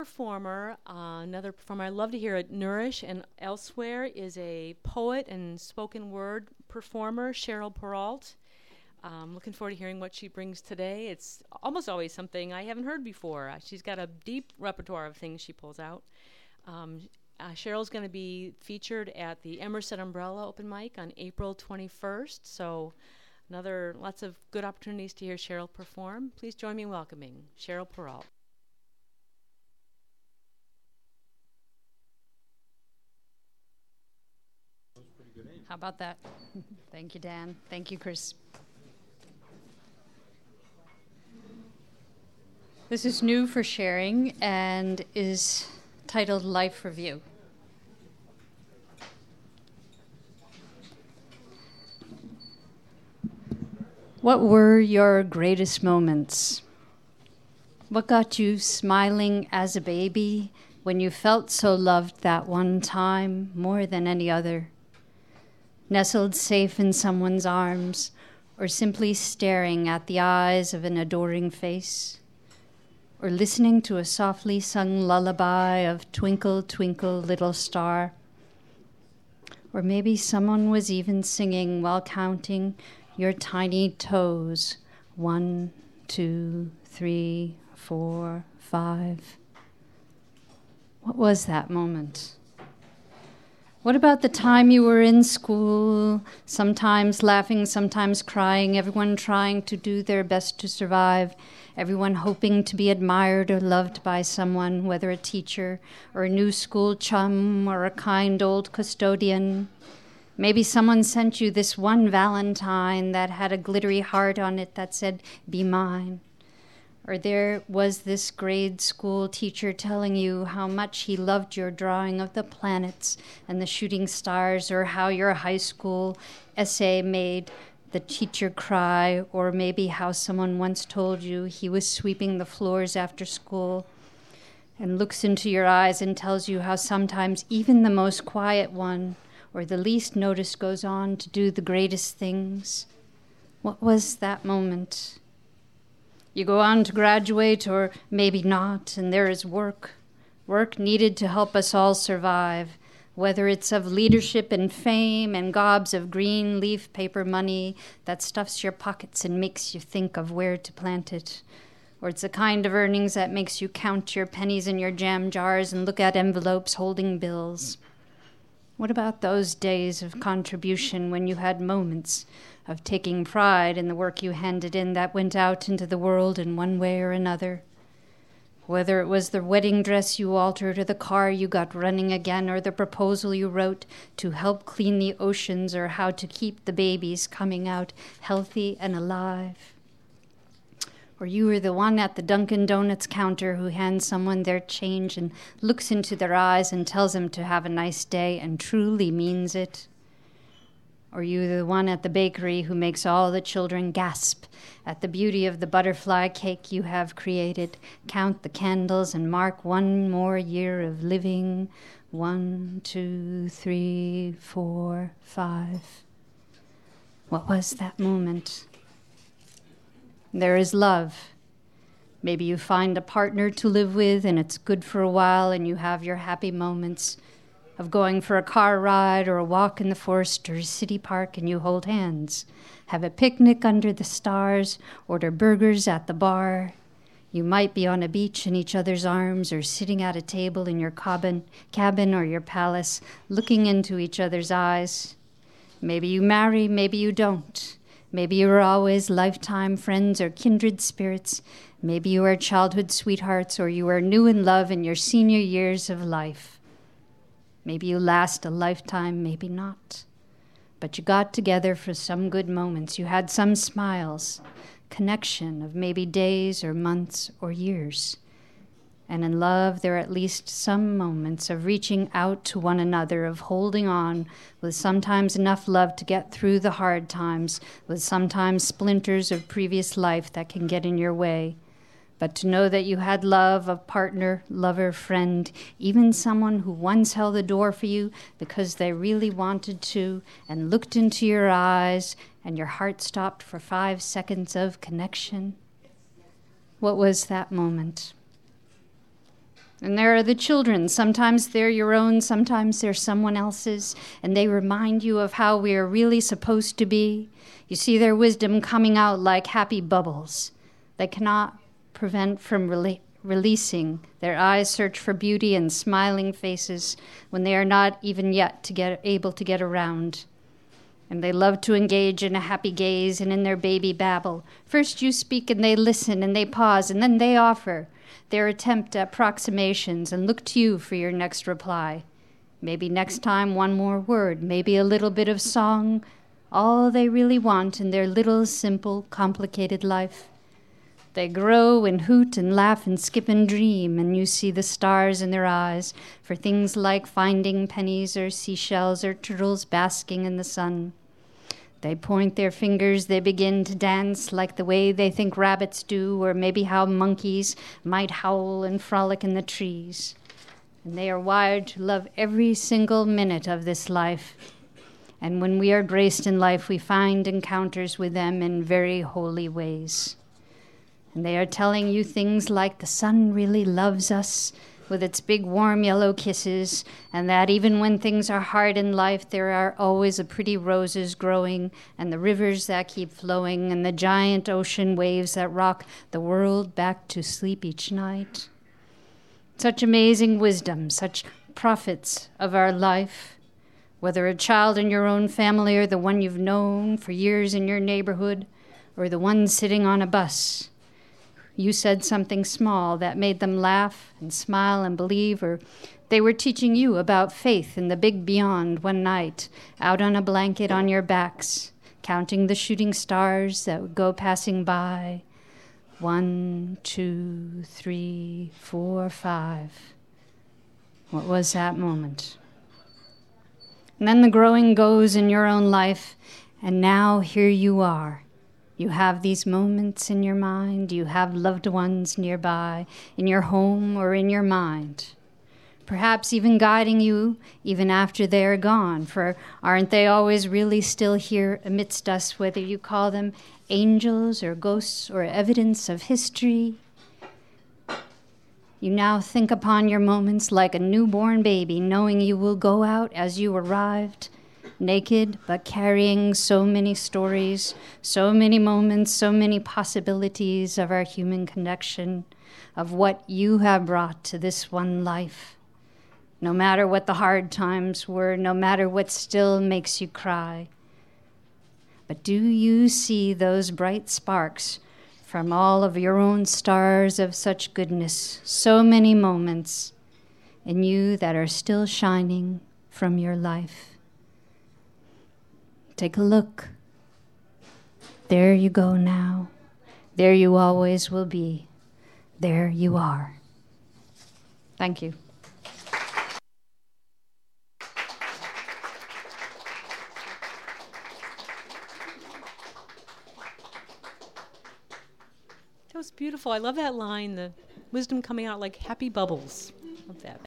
performer, another performer I love to hear at Nourish and elsewhere, is a poet and spoken word performer, Cheryl Peralt. Looking forward to hearing what she brings today. It's almost always something I haven't heard before. She's got a deep repertoire of things she pulls out. Cheryl's going to be featured at the Emerson Umbrella Open Mic on April 21st. So lots of good opportunities to hear Cheryl perform. Please join me in welcoming Cheryl Peralt. How about that? Thank you, Dan. Thank you, Chris. This is new for sharing and is titled Life Review. What were your greatest moments? What got you smiling as a baby when you felt so loved that one time more than any other? Nestled safe in someone's arms, or simply staring at the eyes of an adoring face, or listening to a softly sung lullaby of Twinkle, Twinkle, Little Star. Or maybe someone was even singing while counting your tiny toes. 1, 2, 3, 4, 5. What was that moment? What about the time you were in school, sometimes laughing, sometimes crying, everyone trying to do their best to survive, everyone hoping to be admired or loved by someone, whether a teacher or a new school chum or a kind old custodian? Maybe someone sent you this one Valentine that had a glittery heart on it that said, "Be mine." Or there was this grade school teacher telling you how much he loved your drawing of the planets and the shooting stars, or how your high school essay made the teacher cry, or maybe how someone once told you he was sweeping the floors after school and looks into your eyes and tells you how sometimes even the most quiet one or the least noticed goes on to do the greatest things. What was that moment? You go on to graduate, or maybe not, and there is work needed to help us all survive, whether it's of leadership and fame and gobs of green leaf paper money that stuffs your pockets and makes you think of where to plant it, or it's a kind of earnings that makes you count your pennies in your jam jars and look at envelopes holding bills. What about those days of contribution when you had moments of taking pride in the work you handed in that went out into the world in one way or another? Whether it was the wedding dress you altered, or the car you got running again, or the proposal you wrote to help clean the oceans, or how to keep the babies coming out healthy and alive. Or you were the one at the Dunkin' Donuts counter who hands someone their change and looks into their eyes and tells them to have a nice day and truly means it. Or you the one at the bakery who makes all the children gasp at the beauty of the butterfly cake you have created, count the candles, and mark one more year of living. 1, 2, 3, 4, 5. What was that moment? There is love. Maybe you find a partner to live with, and it's good for a while, and you have your happy moments of going for a car ride or a walk in the forest or a city park, and you hold hands, have a picnic under the stars, order burgers at the bar. You might be on a beach in each other's arms, or sitting at a table in your cabin or your palace, looking into each other's eyes. Maybe you marry, maybe you don't. Maybe you are always lifetime friends or kindred spirits. Maybe you are childhood sweethearts, or you are new in love in your senior years of life. Maybe you last a lifetime, maybe not. But you got together for some good moments. You had some smiles, connection of maybe days or months or years. And in love, there are at least some moments of reaching out to one another, of holding on, with sometimes enough love to get through the hard times, with sometimes splinters of previous life that can get in your way. But to know that you had love of partner, lover, friend, even someone who once held the door for you because they really wanted to and looked into your eyes and your heart stopped for 5 seconds of connection. What was that moment? And there are the children. Sometimes they're your own, sometimes they're someone else's, and they remind you of how we are really supposed to be. You see their wisdom coming out like happy bubbles. They cannot prevent from releasing. Their eyes search for beauty and smiling faces when they are not even yet able to get around. And they love to engage in a happy gaze and in their baby babble. First you speak and they listen and they pause and then they offer their attempt at approximations and look to you for your next reply. Maybe next time one more word, maybe a little bit of song, all they really want in their little, simple, complicated life. They grow and hoot and laugh and skip and dream, and you see the stars in their eyes for things like finding pennies or seashells or turtles basking in the sun. They point their fingers, they begin to dance like the way they think rabbits do, or maybe how monkeys might howl and frolic in the trees. And they are wired to love every single minute of this life. And when we are graced in life, we find encounters with them in very holy ways. And they are telling you things like the sun really loves us with its big warm yellow kisses, and that even when things are hard in life, there are always the pretty roses growing and the rivers that keep flowing and the giant ocean waves that rock the world back to sleep each night. Such amazing wisdom, such prophets of our life, whether a child in your own family or the one you've known for years in your neighborhood or the one sitting on a bus. You said something small that made them laugh and smile and believe, or they were teaching you about faith in the big beyond one night, out on a blanket on your backs, counting the shooting stars that would go passing by. 1, 2, 3, 4, 5. What was that moment? And then the growing goes in your own life, and now here you are. You have these moments in your mind. You have loved ones nearby, in your home or in your mind. Perhaps even guiding you even after they are gone, for aren't they always really still here amidst us, whether you call them angels or ghosts or evidence of history? You now think upon your moments like a newborn baby, knowing you will go out as you arrived, naked, but carrying so many stories, so many moments, so many possibilities of our human connection, of what you have brought to this one life. No matter what the hard times were, no matter what still makes you cry. But do you see those bright sparks from all of your own stars of such goodness, so many moments in you that are still shining from your life? Take a look. There you go now. There you always will be. There you are. Thank you. That was beautiful. I love that line, the wisdom coming out like happy bubbles. Love that.